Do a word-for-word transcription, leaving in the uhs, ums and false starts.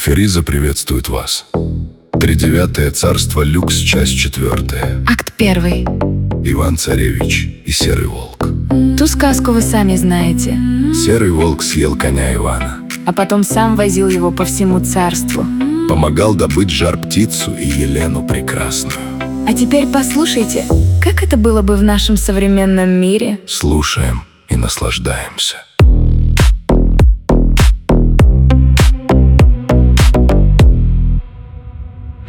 Фериза приветствует вас. Тридевятое царство Люкс, часть четвертая. Акт первый. Иван-царевич и Серый волк. Ту сказку вы сами знаете. Серый волк съел коня Ивана, А потом сам возил его по всему царству. помогал добыть жар-птицу и Елену прекрасную. А теперь послушайте, как это было бы в нашем современном мире. Слушаем и наслаждаемся.